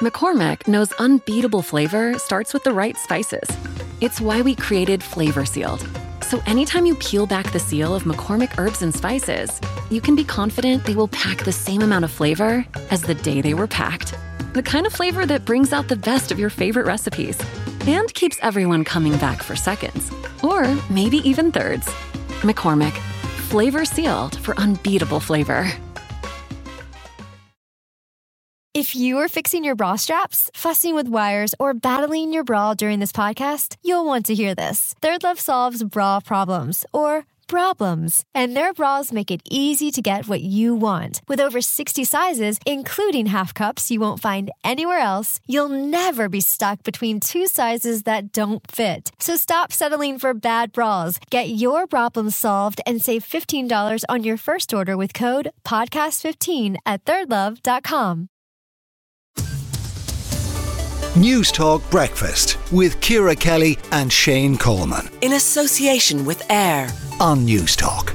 McCormick knows unbeatable flavor starts with the right spices. It's why we created Flavor Sealed. So anytime you peel back the seal of McCormick herbs and spices, you can be confident they will pack the same amount of flavor as the day they were packed. The kind of flavor that brings out the best of your favorite recipes and keeps everyone coming back for seconds, or maybe even thirds. McCormick, Flavor Sealed for unbeatable flavor. If you are fixing your bra straps, fussing with wires, or battling your bra during this podcast, you'll want to hear this. Third Love solves bra problems, or problems, and their bras make it easy to get what you want. With over 60 sizes, including half cups you won't find anywhere else, you'll never be stuck between two sizes that don't fit. So stop settling for bad bras. Get your problems solved and save $15 on your first order with code PODCAST15 at thirdlove.com. News Talk Breakfast with Ciara Kelly and Shane Coleman. In association with AIR on News Talk.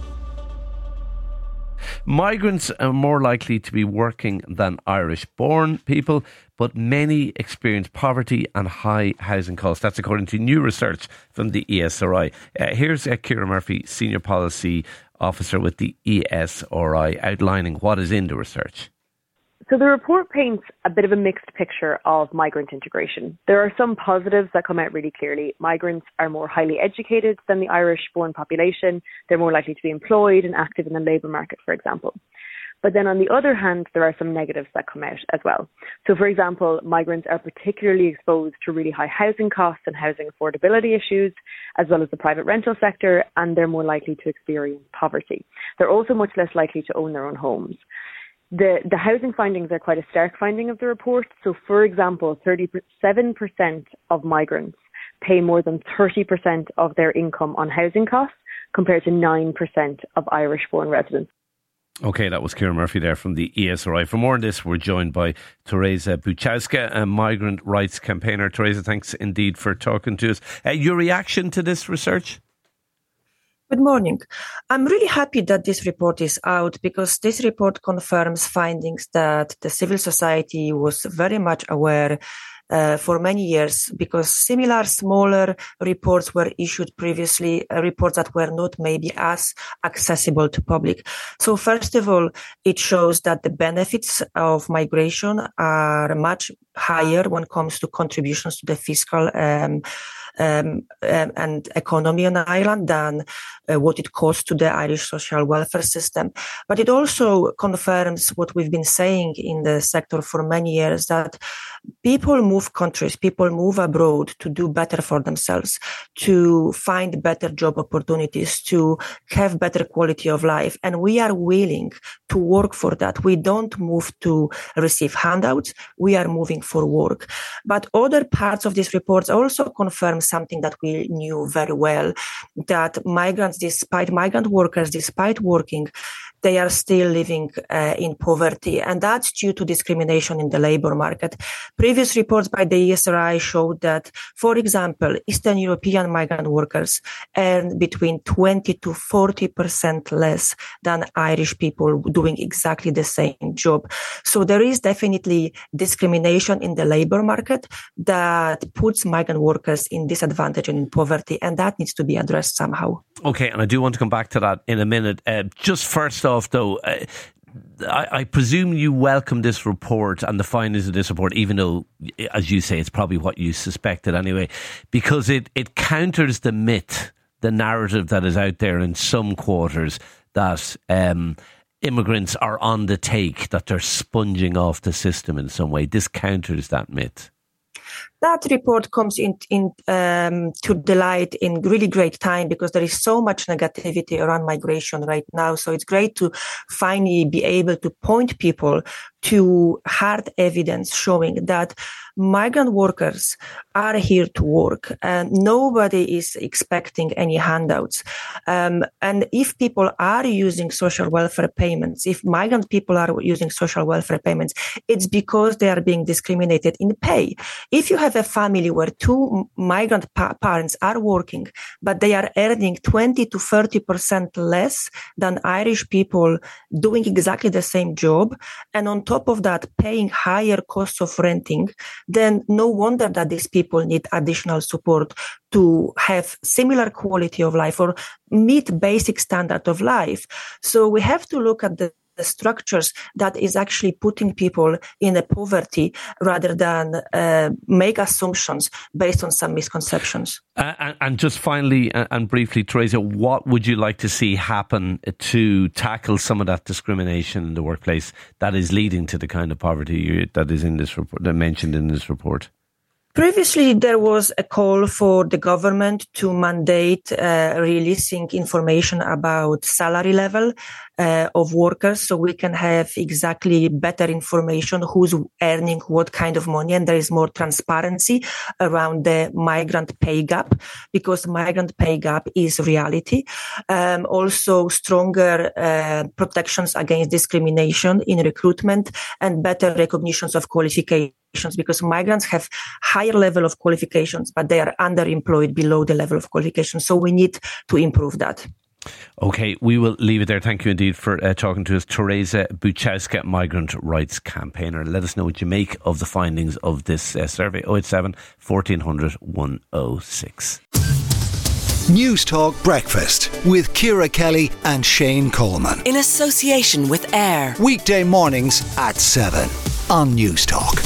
Migrants are more likely to be working than Irish-born people, but many experience poverty and high housing costs. That's according to new research from the ESRI. Here's Ciara Murphy, Senior Policy Officer with the ESRI, outlining what is in the research. So the report paints a bit of a mixed picture of migrant integration. There are some positives that come out really clearly. Migrants are more highly educated than the Irish-born population. They're more likely to be employed and active in the labour market, for example. But then on the other hand, there are some negatives that come out as well. So for example, migrants are particularly exposed to really high housing costs and housing affordability issues, as well as the private rental sector, and they're more likely to experience poverty. They're also much less likely to own their own homes. The housing findings are quite a stark finding of the report. So, for example, 37% of migrants pay more than 30% of their income on housing costs, compared to 9% of Irish-born residents. OK, that was Ciara Murphy there from the ESRI. For more on this, we're joined by Teresa Buchowska, a migrant rights campaigner. Teresa, thanks indeed for talking to us. Your reaction to this research? Good morning. I'm really happy that this report is out, because this report confirms findings that the civil society was very much aware for many years, because similar smaller reports were issued previously, reports that were not maybe as accessible to public. So first of all, it shows that the benefits of migration are much higher when it comes to contributions to the fiscal and economy on Ireland than what it costs to the Irish social welfare system. But it also confirms what we've been saying in the sector for many years, that people move countries, people move abroad to do better for themselves, to find better job opportunities, to have better quality of life. And we are willing to work for that. We don't move to receive handouts. We are moving for work. But other parts of this report also confirm something that we knew very well, that migrant workers, despite working, they are still living in poverty, and that's due to discrimination in the labor market. Previous reports by the ESRI showed that, for example, Eastern European migrant workers earn between 20 to 40% less than Irish people doing exactly the same job. So there is definitely discrimination in the labor market that puts migrant workers in disadvantage and in poverty, and that needs to be addressed somehow. Okay, and I do want to come back to that in a minute. Just first off, though, I presume you welcome this report and the findings of this report, even though, as you say, it's probably what you suspected anyway, because it counters the myth, the narrative that is out there in some quarters that immigrants are on the take, that they're sponging off the system in some way. This counters that myth. That report comes to the light in really great time, because there is so much negativity around migration right now. So it's great to finally be able to point people to hard evidence showing that migrant workers are here to work and nobody is expecting any handouts. And if people are using social welfare payments, if migrant people are using social welfare payments, it's because they are being discriminated in pay. If you have a family where two migrant parents are working, but they are earning 20 to 30% less than Irish people doing exactly the same job, and on top of that, paying higher costs of renting, then no wonder that these people need additional support to have similar quality of life or meet basic standard of life. So we have to look at the structures that is actually putting people in a poverty rather than make assumptions based on some misconceptions. And just finally and briefly, Teresa, what would you like to see happen to tackle some of that discrimination in the workplace that is leading to the kind of poverty that is in this report, that mentioned in this report? Previously, there was a call for the government to mandate releasing information about salary level of workers, so we can have exactly better information who's earning what kind of money, and there is more transparency around the migrant pay gap, because migrant pay gap is reality. Also, stronger protections against discrimination in recruitment and better recognitions of qualifications, because migrants have higher level of qualifications, but they are underemployed below the level of qualifications. So we need to improve that. Okay, we will leave it there. Thank you indeed for talking to us. Teresa Buchowska, migrant rights campaigner. Let us know what you make of the findings of this survey. 087 1400 106. News Talk Breakfast with Ciara Kelly and Shane Coleman. In association with AIR. Weekday mornings at 7 on News Talk.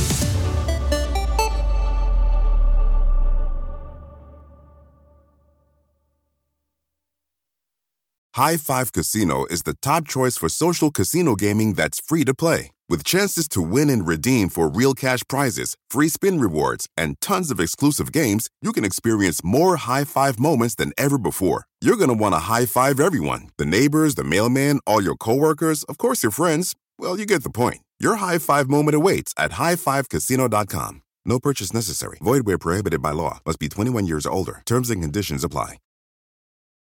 High Five Casino is the top choice for social casino gaming that's free to play. With chances to win and redeem for real cash prizes, free spin rewards, and tons of exclusive games, you can experience more high five moments than ever before. You're going to want to high five everyone. The neighbors, the mailman, all your coworkers, of course your friends. Well, you get the point. Your high five moment awaits at highfivecasino.com. No purchase necessary. Void where prohibited by law. Must be 21 years or older. Terms and conditions apply.